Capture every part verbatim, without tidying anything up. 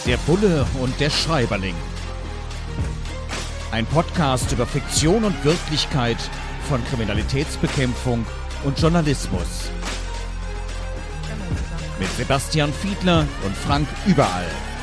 Der Bulle und der Schreiberling. Ein Podcast über Fiktion und Wirklichkeit von Kriminalitätsbekämpfung und Journalismus. Mit Sebastian Fiedler und Frank Überall.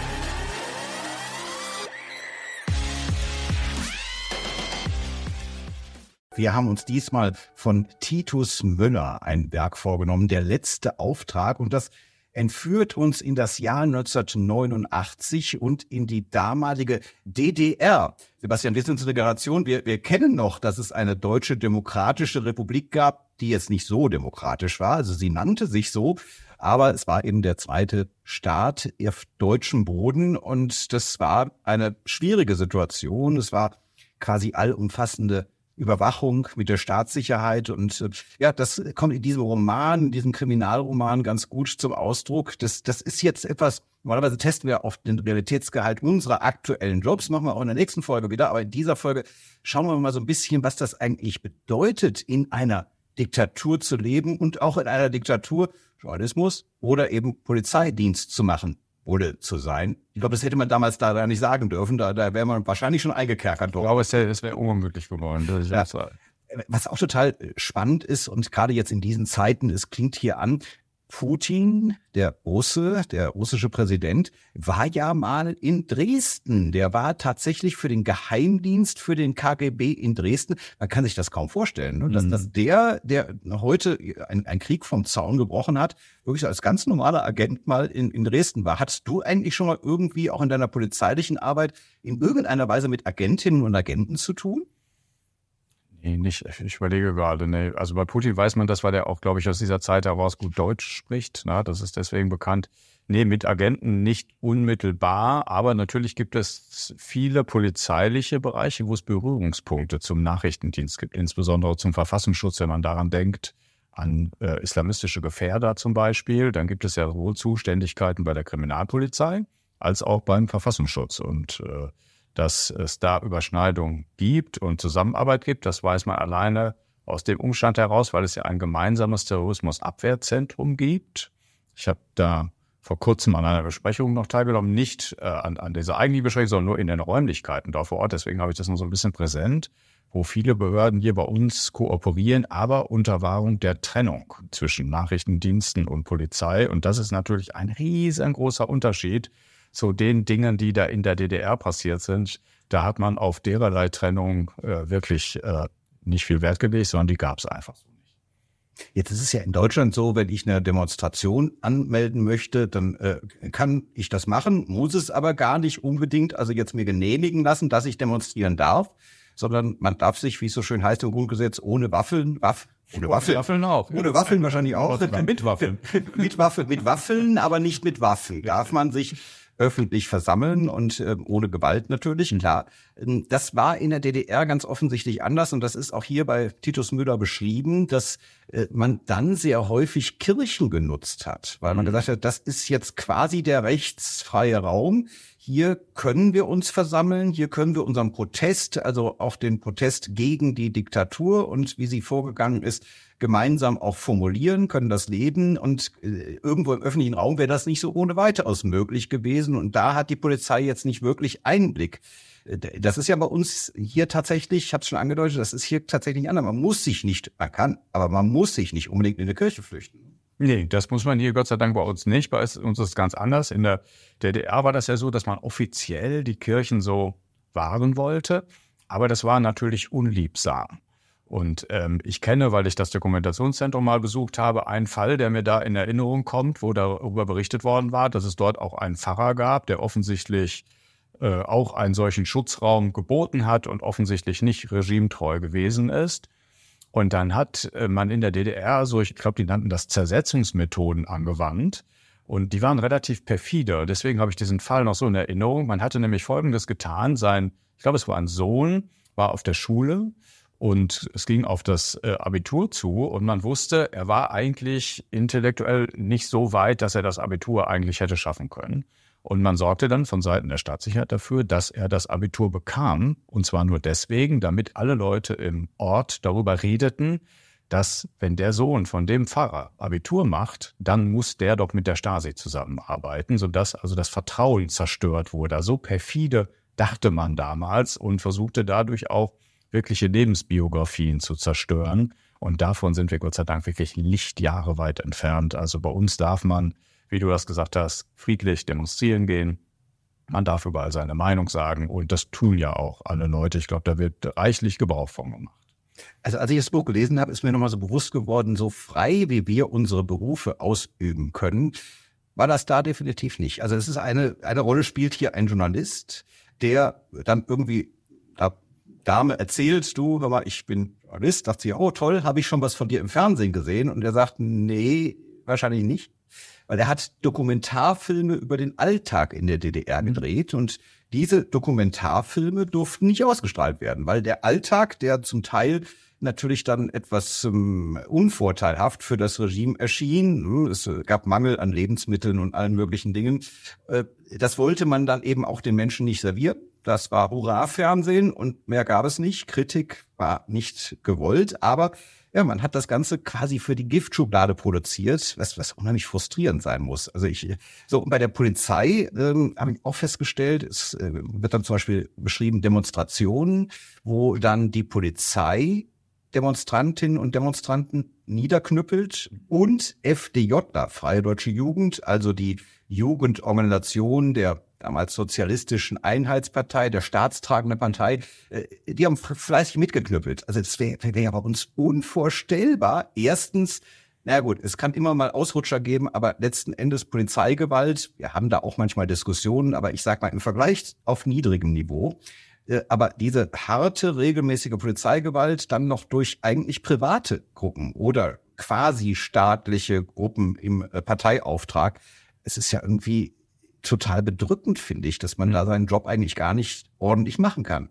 Wir haben uns diesmal von Titus Müller ein Werk vorgenommen, Der letzte Auftrag, und das entführt uns in das Jahr neunzehnhundertneunundachtzig und in die damalige D D R. Sebastian, wir sind so eine Generation, wir, wir kennen noch, dass es eine deutsche demokratische Republik gab, die jetzt nicht so demokratisch war. Also sie nannte sich so, aber es war eben der zweite Staat auf deutschem Boden und das war eine schwierige Situation. Es war quasi allumfassende Überwachung mit der Staatssicherheit und äh, ja, das kommt in diesem Roman, in diesem Kriminalroman ganz gut zum Ausdruck. Das, das ist jetzt etwas, normalerweise testen wir auf den Realitätsgehalt unserer aktuellen Jobs, machen wir auch in der nächsten Folge wieder, aber in dieser Folge schauen wir mal so ein bisschen, was das eigentlich bedeutet, in einer Diktatur zu leben und auch in einer Diktatur Journalismus oder eben Polizeidienst zu machen oder zu sein. Ich glaube, das hätte man damals da nicht sagen dürfen. Da, da wäre man wahrscheinlich schon eingekerkert. Ich glaube, es wäre wär unmöglich geworden. Das ja. Was auch total spannend ist und gerade jetzt in diesen Zeiten, es klingt hier an, Putin, der Russe, der russische Präsident, war ja mal in Dresden. Der war tatsächlich für den Geheimdienst, für den K G B in Dresden. Man kann sich das kaum vorstellen, ne? dass, mhm. dass der, der heute einen Krieg vom Zaun gebrochen hat, wirklich als ganz normaler Agent mal in, in Dresden war. Hattest du eigentlich schon mal irgendwie auch in deiner polizeilichen Arbeit in irgendeiner Weise mit Agentinnen und Agenten zu tun? Nee, nicht. Ich überlege gerade. Nee. Also bei Putin weiß man das, weil er auch, glaube ich, aus dieser Zeit heraus gut Deutsch spricht. Na, das ist deswegen bekannt. Nee, mit Agenten nicht unmittelbar, aber natürlich gibt es viele polizeiliche Bereiche, wo es Berührungspunkte zum Nachrichtendienst gibt, insbesondere zum Verfassungsschutz, wenn man daran denkt, an äh, islamistische Gefährder zum Beispiel. Dann gibt es ja sowohl Zuständigkeiten bei der Kriminalpolizei als auch beim Verfassungsschutz. Und äh, dass es da Überschneidungen gibt und Zusammenarbeit gibt, das weiß man alleine aus dem Umstand heraus, weil es ja ein gemeinsames Terrorismusabwehrzentrum gibt. Ich habe da vor kurzem an einer Besprechung noch teilgenommen, nicht äh, an, an dieser eigentlichen Besprechung, sondern nur in den Räumlichkeiten da vor Ort. Deswegen habe ich das noch so ein bisschen präsent, wo viele Behörden hier bei uns kooperieren, aber unter Wahrung der Trennung zwischen Nachrichtendiensten und Polizei. Und das ist natürlich ein riesengroßer Unterschied zu den Dingen, die da in der D D R passiert sind. Da hat man auf dererlei Trennung äh, wirklich äh, nicht viel Wert gelegt, sondern die gab es einfach so nicht. Jetzt ist es ja in Deutschland so, wenn ich eine Demonstration anmelden möchte, dann äh, kann ich das machen, muss es aber gar nicht unbedingt, also jetzt mir genehmigen lassen, dass ich demonstrieren darf, sondern man darf sich, wie es so schön heißt im Grundgesetz, ohne Waffeln, Waff, ohne Waffeln, Waffeln auch. Ohne Waffeln wahrscheinlich auch. Mit Waffeln. mit Waffeln, mit Waffeln, aber nicht mit Waffen. Darf man sich öffentlich versammeln und äh, ohne Gewalt natürlich, klar. Das war in der D D R ganz offensichtlich anders und das ist auch hier bei Titus Müller beschrieben, dass äh, man dann sehr häufig Kirchen genutzt hat, weil man gesagt hat, das ist jetzt quasi der rechtsfreie Raum. Hier können wir uns versammeln, hier können wir unseren Protest, also auch den Protest gegen die Diktatur und wie sie vorgegangen ist, gemeinsam auch formulieren, können das leben und äh, irgendwo im öffentlichen Raum wäre das nicht so ohne weiteres möglich gewesen und da hat die Polizei jetzt nicht wirklich Einblick. Das ist ja bei uns hier tatsächlich, ich habe es schon angedeutet, das ist hier tatsächlich anders. Man muss sich nicht, man kann, aber man muss sich nicht unbedingt in eine Kirche flüchten. Nee, das muss man hier Gott sei Dank bei uns nicht. Bei uns ist es ganz anders. In der D D R war das ja so, dass man offiziell die Kirchen so wahren wollte, aber das war natürlich unliebsam. Und ähm, ich kenne, weil ich das Dokumentationszentrum mal besucht habe, einen Fall, der mir da in Erinnerung kommt, wo darüber berichtet worden war, dass es dort auch einen Pfarrer gab, der offensichtlich äh, auch einen solchen Schutzraum geboten hat und offensichtlich nicht regimetreu gewesen ist. Und dann hat äh, man in der D D R so, ich glaube, die nannten das Zersetzungsmethoden angewandt. Und die waren relativ perfide. Deswegen habe ich diesen Fall noch so in Erinnerung. Man hatte nämlich Folgendes getan. Sein, ich glaube, es war ein Sohn, war auf der Schule. Und es ging auf das äh, Abitur zu und man wusste, er war eigentlich intellektuell nicht so weit, dass er das Abitur eigentlich hätte schaffen können. Und man sorgte dann von Seiten der Staatssicherheit dafür, dass er das Abitur bekam. Und zwar nur deswegen, damit alle Leute im Ort darüber redeten, dass wenn der Sohn von dem Pfarrer Abitur macht, dann muss der doch mit der Stasi zusammenarbeiten, sodass also das Vertrauen zerstört wurde. So perfide dachte man damals und versuchte dadurch auch wirkliche Lebensbiografien zu zerstören. Und davon sind wir Gott sei Dank wirklich Lichtjahre weit entfernt. Also bei uns darf man, wie du das gesagt hast, friedlich demonstrieren gehen. Man darf überall seine Meinung sagen und das tun ja auch alle Leute. Ich glaube, da wird reichlich Gebrauch von gemacht. Also als ich das Buch gelesen habe, ist mir nochmal so bewusst geworden, so frei wie wir unsere Berufe ausüben können, war das da definitiv nicht. Also es ist eine, eine Rolle spielt hier ein Journalist, der dann irgendwie da Dame erzählt, du, hör mal, ich bin Journalist, sagt sie, oh toll, habe ich schon was von dir im Fernsehen gesehen? Und er sagt, nee, wahrscheinlich nicht. Weil er hat Dokumentarfilme über den Alltag in der D D R gedreht und diese Dokumentarfilme durften nicht ausgestrahlt werden, weil der Alltag, der zum Teil natürlich dann etwas um, unvorteilhaft für das Regime erschien, es gab Mangel an Lebensmitteln und allen möglichen Dingen, äh, das wollte man dann eben auch den Menschen nicht servieren. Das war Hurra-Fernsehen und mehr gab es nicht. Kritik war nicht gewollt, aber ja, man hat das Ganze quasi für die Giftschublade produziert, was, was unheimlich frustrierend sein muss. Also ich, so und bei der Polizei ähm, habe ich auch festgestellt, es äh, wird dann zum Beispiel beschrieben Demonstrationen, wo dann die Polizei Demonstrantinnen und Demonstranten niederknüppelt und F D J, Freie Deutsche Jugend, also die Jugendorganisation der damals sozialistischen Einheitspartei, der staatstragenden Partei, die haben fleißig mitgeknüppelt. Also das wäre wär ja bei uns unvorstellbar. Erstens, na gut, es kann immer mal Ausrutscher geben, aber letzten Endes Polizeigewalt, wir haben da auch manchmal Diskussionen, aber ich sag mal im Vergleich auf niedrigem Niveau. Aber diese harte, regelmäßige Polizeigewalt dann noch durch eigentlich private Gruppen oder quasi staatliche Gruppen im Parteiauftrag, es ist ja irgendwie total bedrückend, finde ich, dass man da seinen Job eigentlich gar nicht ordentlich machen kann.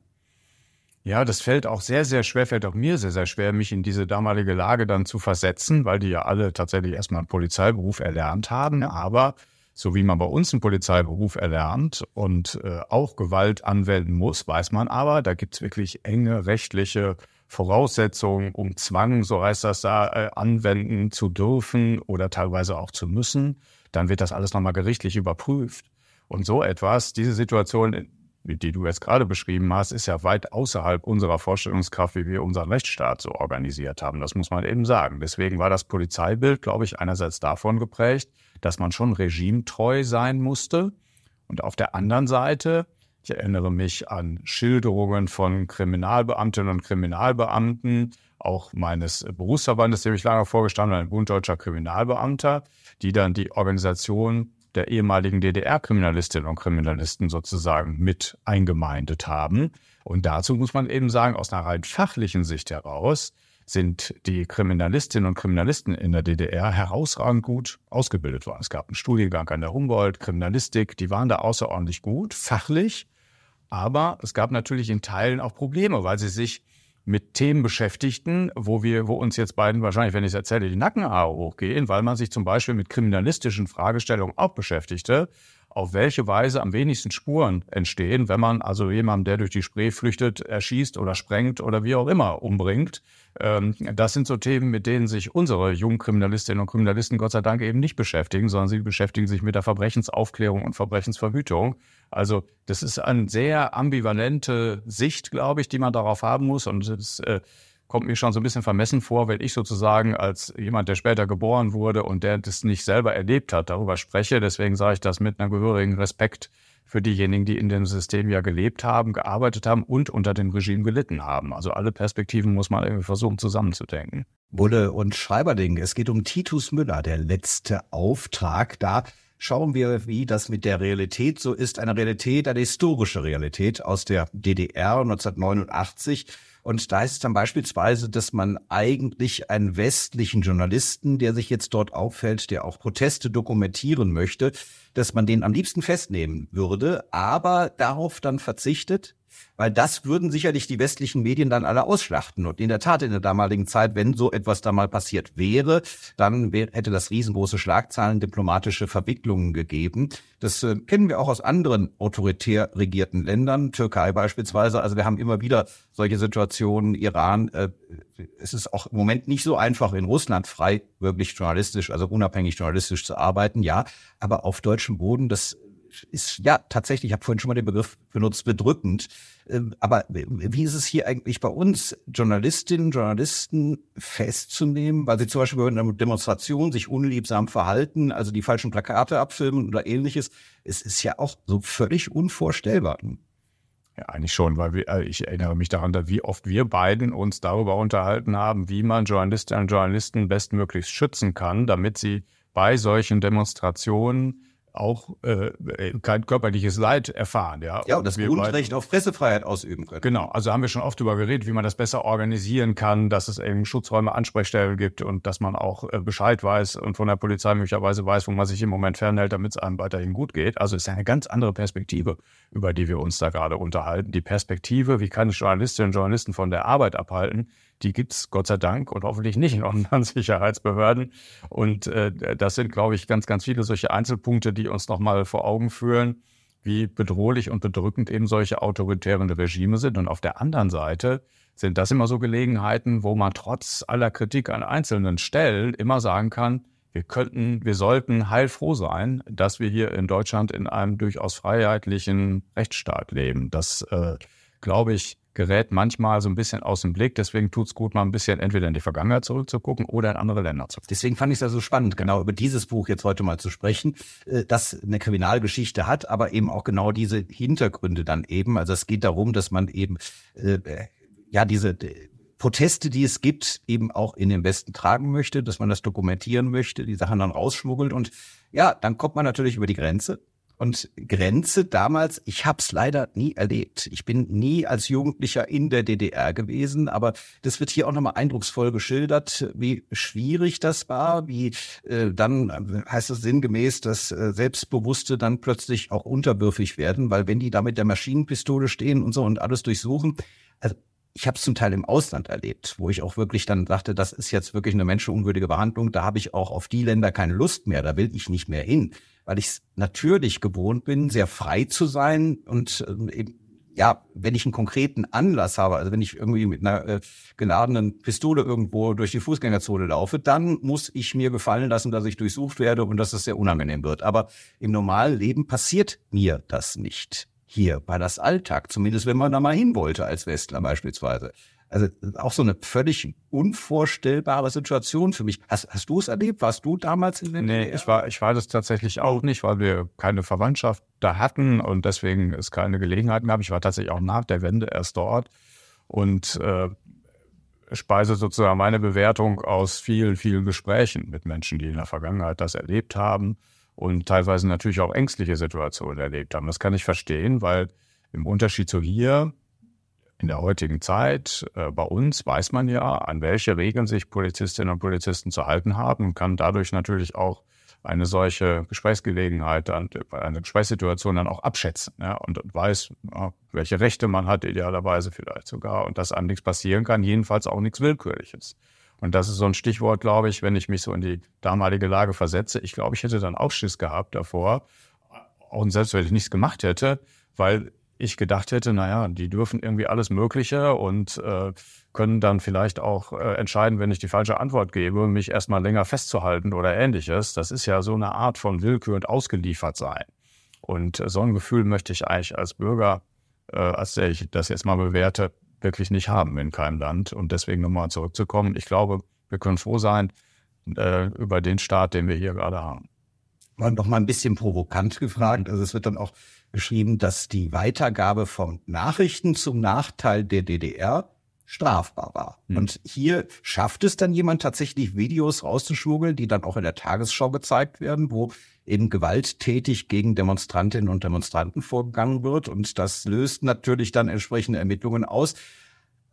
Ja, das fällt auch sehr, sehr schwer, fällt auch mir sehr, sehr schwer, mich in diese damalige Lage dann zu versetzen, weil die ja alle tatsächlich erstmal einen Polizeiberuf erlernt haben. Aber so wie man bei uns einen Polizeiberuf erlernt und äh, auch Gewalt anwenden muss, weiß man aber, da gibt's wirklich enge rechtliche Voraussetzungen, um Zwang, so heißt das da, äh, anwenden zu dürfen oder teilweise auch zu müssen. Dann wird das alles nochmal gerichtlich überprüft. Und so etwas, diese Situation, die du jetzt gerade beschrieben hast, ist ja weit außerhalb unserer Vorstellungskraft, wie wir unseren Rechtsstaat so organisiert haben. Das muss man eben sagen. Deswegen war das Polizeibild, glaube ich, einerseits davon geprägt, dass man schon regimetreu sein musste. Und auf der anderen Seite, ich erinnere mich an Schilderungen von Kriminalbeamtinnen und Kriminalbeamten, auch meines Berufsverbandes, dem ich lange vorgestanden habe, ein Bund Deutscher Kriminalbeamter, die dann die Organisation der ehemaligen D D R-Kriminalistinnen und Kriminalisten sozusagen mit eingemeindet haben. Und dazu muss man eben sagen, aus einer rein fachlichen Sicht heraus sind die Kriminalistinnen und Kriminalisten in der D D R herausragend gut ausgebildet worden. Es gab einen Studiengang an der Humboldt, Kriminalistik, die waren da außerordentlich gut, fachlich. Aber es gab natürlich in Teilen auch Probleme, weil sie sich mit Themen beschäftigten, wo wir, wo uns jetzt beiden wahrscheinlich, wenn ich es erzähle, die Nackenhaare hochgehen, weil man sich zum Beispiel mit kriminalistischen Fragestellungen auch beschäftigte, auf welche Weise am wenigsten Spuren entstehen, wenn man also jemanden, der durch die Spree flüchtet, erschießt oder sprengt oder wie auch immer umbringt. Das sind so Themen, mit denen sich unsere jungen Kriminalistinnen und Kriminalisten Gott sei Dank eben nicht beschäftigen, sondern sie beschäftigen sich mit der Verbrechensaufklärung und Verbrechensverhütung. Also das ist eine sehr ambivalente Sicht, glaube ich, die man darauf haben muss. Und es äh, kommt mir schon so ein bisschen vermessen vor, wenn ich sozusagen als jemand, der später geboren wurde und der das nicht selber erlebt hat, darüber spreche. Deswegen sage ich das mit einem gehörigen Respekt für diejenigen, die in dem System ja gelebt haben, gearbeitet haben und unter dem Regime gelitten haben. Also alle Perspektiven muss man irgendwie versuchen zusammenzudenken. Bulle und Schreiberding, es geht um Titus Müller, der letzte Auftrag. Da schauen wir, wie das mit der Realität so ist. Eine Realität, eine historische Realität aus der D D R neunzehnhundertneunundachtzig. Und da ist es dann beispielsweise, dass man eigentlich einen westlichen Journalisten, der sich jetzt dort aufhält, der auch Proteste dokumentieren möchte, dass man den am liebsten festnehmen würde, aber darauf dann verzichtet, Weil das würden sicherlich die westlichen Medien dann alle ausschlachten. Und in der Tat in der damaligen Zeit, wenn so etwas da mal passiert wäre, dann wär, hätte das riesengroße Schlagzeilen, diplomatische Verwicklungen gegeben. Das äh, kennen wir auch aus anderen autoritär regierten Ländern, Türkei beispielsweise. Also wir haben immer wieder solche Situationen, Iran. Äh, es ist auch im Moment nicht so einfach, in Russland frei, wirklich journalistisch, also unabhängig journalistisch zu arbeiten. Ja, aber auf deutschem Boden, das ist ja tatsächlich, ich habe vorhin schon mal den Begriff benutzt, bedrückend. Aber wie ist es hier eigentlich bei uns, Journalistinnen, Journalisten festzunehmen, weil sie zum Beispiel bei einer Demonstration sich unliebsam verhalten, also die falschen Plakate abfilmen oder ähnliches? Es ist ja auch so völlig unvorstellbar. Ja, eigentlich schon, weil wir, ich erinnere mich daran, wie oft wir beiden uns darüber unterhalten haben, wie man Journalistinnen und Journalisten bestmöglichst schützen kann, damit sie bei solchen Demonstrationen auch äh, kein körperliches Leid erfahren. Ja, ja und das wir Grundrecht beide, auf Pressefreiheit ausüben können. Genau, also haben wir schon oft darüber geredet, wie man das besser organisieren kann, dass es eben Schutzräume, Ansprechstellen gibt und dass man auch äh, Bescheid weiß und von der Polizei möglicherweise weiß, wo man sich im Moment fernhält, damit es einem weiterhin gut geht. Also es ist eine ganz andere Perspektive, über die wir uns da gerade unterhalten. Die Perspektive, wie kann ich Journalistinnen und Journalisten von der Arbeit abhalten, die gibt's Gott sei Dank und hoffentlich nicht in unseren Sicherheitsbehörden. Und äh, das sind, glaube ich, ganz, ganz viele solche Einzelpunkte, die uns nochmal vor Augen führen, wie bedrohlich und bedrückend eben solche autoritären Regime sind. Und auf der anderen Seite sind das immer so Gelegenheiten, wo man trotz aller Kritik an einzelnen Stellen immer sagen kann, wir könnten, wir sollten heilfroh sein, dass wir hier in Deutschland in einem durchaus freiheitlichen Rechtsstaat leben. Das, äh, glaube ich, gerät manchmal so ein bisschen aus dem Blick. Deswegen tut's gut, mal ein bisschen entweder in die Vergangenheit zurückzugucken oder in andere Länder zu gucken. Deswegen fand ich es ja so spannend, genau über dieses Buch jetzt heute mal zu sprechen, das eine Kriminalgeschichte hat, aber eben auch genau diese Hintergründe dann eben. Also es geht darum, dass man eben äh, ja diese Proteste, die es gibt, eben auch in den Westen tragen möchte, dass man das dokumentieren möchte, die Sachen dann rausschmuggelt. Und ja, dann kommt man natürlich über die Grenze. Und Grenze damals, ich habe es leider nie erlebt. Ich bin nie als Jugendlicher in der D D R gewesen, aber das wird hier auch nochmal eindrucksvoll geschildert, wie schwierig das war, wie äh, dann heißt es sinngemäß, dass äh, Selbstbewusste dann plötzlich auch unterwürfig werden, weil wenn die da mit der Maschinenpistole stehen und so und alles durchsuchen, also ich habe es zum Teil im Ausland erlebt, wo ich auch wirklich dann dachte, das ist jetzt wirklich eine menschenunwürdige Behandlung. Da habe ich auch auf die Länder keine Lust mehr, da will ich nicht mehr hin, weil ich es natürlich gewohnt bin, sehr frei zu sein und äh, eben, ja, wenn ich einen konkreten Anlass habe, also wenn ich irgendwie mit einer äh, geladenen Pistole irgendwo durch die Fußgängerzone laufe, dann muss ich mir gefallen lassen, dass ich durchsucht werde und dass es sehr unangenehm wird. Aber im normalen Leben passiert mir das nicht. Hier war das Alltag, zumindest wenn man da mal hin wollte als Westler beispielsweise. Also auch so eine völlig unvorstellbare Situation für mich. Hast, hast du es erlebt? Warst du damals in den Nee, D D R? ich war, ich war das tatsächlich auch nicht, weil wir keine Verwandtschaft da hatten und deswegen es keine Gelegenheit gab. Ich war tatsächlich auch nach der Wende erst dort und äh, speise sozusagen meine Bewertung aus vielen, vielen Gesprächen mit Menschen, die in der Vergangenheit das erlebt haben und teilweise natürlich auch ängstliche Situationen erlebt haben. Das kann ich verstehen, weil im Unterschied zu hier, in der heutigen Zeit, äh, bei uns weiß man ja, an welche Regeln sich Polizistinnen und Polizisten zu halten haben und kann dadurch natürlich auch eine solche Gesprächsgelegenheit, dann, eine Gesprächssituation dann auch abschätzen, ja, und, und weiß, ja, welche Rechte man hat, idealerweise vielleicht sogar, und dass einem nichts passieren kann, jedenfalls auch nichts Willkürliches. Und das ist so ein Stichwort, glaube ich, wenn ich mich so in die damalige Lage versetze. Ich glaube, ich hätte dann auch Schiss gehabt davor, auch selbst wenn ich nichts gemacht hätte, weil ich gedacht hätte, naja, die dürfen irgendwie alles Mögliche und äh, können dann vielleicht auch äh, entscheiden, wenn ich die falsche Antwort gebe, mich erstmal länger festzuhalten oder Ähnliches. Das ist ja so eine Art von Willkür und ausgeliefert sein. Und äh, so ein Gefühl möchte ich eigentlich als Bürger, äh, als der ich das jetzt mal bewerte, wirklich nicht haben in keinem Land. Und deswegen nochmal zurückzukommen, ich glaube, wir können froh sein äh, über den Staat, den wir hier gerade haben. War noch mal ein bisschen provokant gefragt. Also es wird dann auch geschrieben, dass die Weitergabe von Nachrichten zum Nachteil der D D R strafbar war. Mhm. Und hier schafft es dann jemand tatsächlich, Videos rauszuschmuggeln, die dann auch in der Tagesschau gezeigt werden, wo eben gewalttätig gegen Demonstrantinnen und Demonstranten vorgegangen wird. Und das löst natürlich dann entsprechende Ermittlungen aus.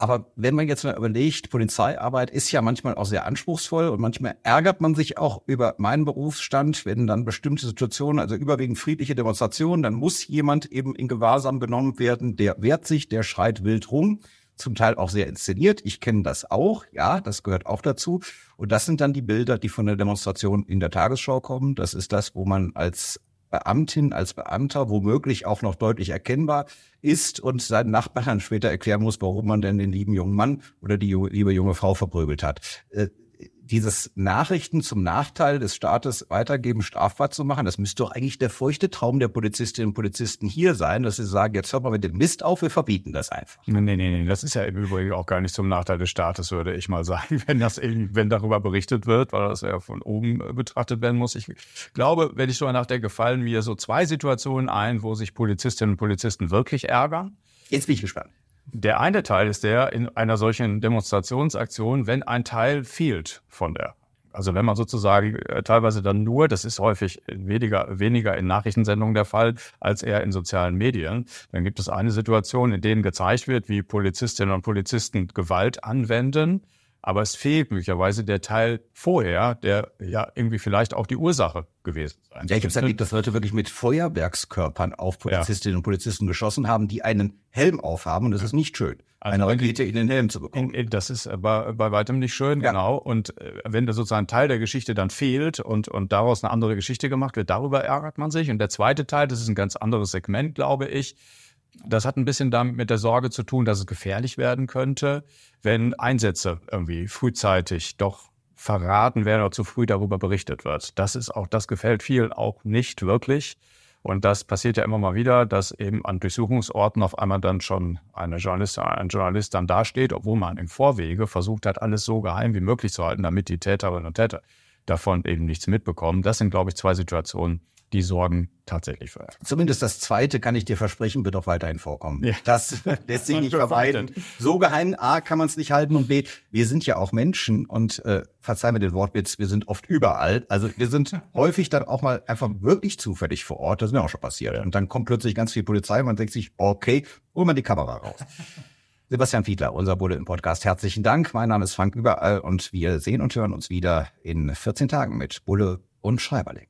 Aber wenn man jetzt mal überlegt, Polizeiarbeit ist ja manchmal auch sehr anspruchsvoll und manchmal ärgert man sich auch über meinen Berufsstand, wenn dann bestimmte Situationen, also überwiegend friedliche Demonstrationen, dann muss jemand eben in Gewahrsam genommen werden, der wehrt sich, der schreit wild rum, zum Teil auch sehr inszeniert. Ich kenne das auch, ja, das gehört auch dazu. Und das sind dann die Bilder, die von der Demonstration in der Tagesschau kommen. Das ist das, wo man als Beamtin, als Beamter womöglich auch noch deutlich erkennbar ist und seinen Nachbarn später erklären muss, warum man denn den lieben jungen Mann oder die liebe junge Frau verprügelt hat. Äh, dieses Nachrichten zum Nachteil des Staates weitergeben, strafbar zu machen, das müsste doch eigentlich der feuchte Traum der Polizistinnen und Polizisten hier sein, dass sie sagen, jetzt hört mal mit dem Mist auf, wir verbieten das einfach. Nee, nee, nee, das ist ja im Übrigen auch gar nicht zum Nachteil des Staates, würde ich mal sagen, wenn das wenn darüber berichtet wird, weil das ja von oben betrachtet werden muss. Ich glaube, wenn ich darüber nachdenke, fallen mir so zwei Situationen ein, wo sich Polizistinnen und Polizisten wirklich ärgern. Jetzt bin ich gespannt. Der eine Teil ist der in einer solchen Demonstrationsaktion, wenn ein Teil fehlt von der, also wenn man sozusagen äh, teilweise dann nur, das ist häufig weniger, weniger in Nachrichtensendungen der Fall, als eher in sozialen Medien, dann gibt es eine Situation, in denen gezeigt wird, wie Polizistinnen und Polizisten Gewalt anwenden, aber es fehlt möglicherweise der Teil vorher, der ja irgendwie vielleicht auch die Ursache gewesen sein. Ja, ich habe es erlebt, dass Leute wirklich mit Feuerwerkskörpern auf Polizistinnen ja. und Polizisten geschossen haben, die einen Helm aufhaben. Und das ist nicht schön, also eine Rakete in den Helm zu bekommen. In, das ist bei, bei weitem nicht schön, ja. genau. Und wenn da sozusagen ein Teil der Geschichte dann fehlt und, und daraus eine andere Geschichte gemacht wird, darüber ärgert man sich. Und der zweite Teil, das ist ein ganz anderes Segment, glaube ich. Das hat ein bisschen damit mit der Sorge zu tun, dass es gefährlich werden könnte, wenn Einsätze irgendwie frühzeitig doch verraten werden oder zu früh darüber berichtet wird. Das ist auch, das gefällt vielen auch nicht wirklich. Und das passiert ja immer mal wieder, dass eben an Durchsuchungsorten auf einmal dann schon eine Journalistin, ein Journalist dann dasteht, obwohl man im Vorwege versucht hat, alles so geheim wie möglich zu halten, damit die Täterinnen und Täter davon eben nichts mitbekommen. Das sind, glaube ich, zwei Situationen, die sorgen tatsächlich für. Zumindest das Zweite, kann ich dir versprechen, wird auch weiterhin vorkommen. Ja. Das lässt sich nicht vermeiden. So geheim, A, kann man es nicht halten und B, wir sind ja auch Menschen und äh, verzeih mir den Wortwitz, wir sind oft überall. Also wir sind häufig dann auch mal einfach wirklich zufällig vor Ort. Das ist mir auch schon passiert. Ja. Und dann kommt plötzlich ganz viel Polizei und man denkt sich, okay, hol mal die Kamera raus. Sebastian Fiedler, unser Bulle im Podcast. Herzlichen Dank. Mein Name ist Frank Überall und wir sehen und hören uns wieder in vierzehn Tagen mit Bulle und Schreiberling.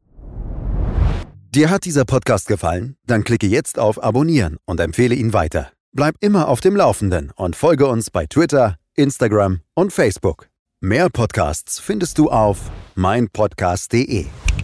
Dir hat dieser Podcast gefallen? Dann klicke jetzt auf Abonnieren und empfehle ihn weiter. Bleib immer auf dem Laufenden und folge uns bei Twitter, Instagram und Facebook. Mehr Podcasts findest du auf mein podcast punkt de.